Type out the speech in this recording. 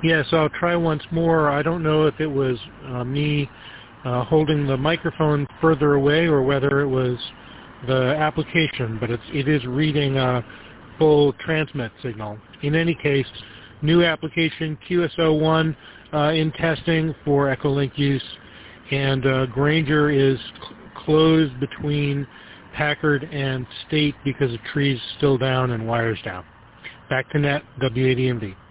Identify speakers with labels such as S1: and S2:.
S1: Yes, I'll try once more. I don't know if it was me holding the microphone further away or whether it was the application, but it is reading a full transmit signal. In any case, new application QSO1 in testing for Echolink use, and Granger is closed between Packard and State because the tree's still down and wires down. Back to net, WADMV.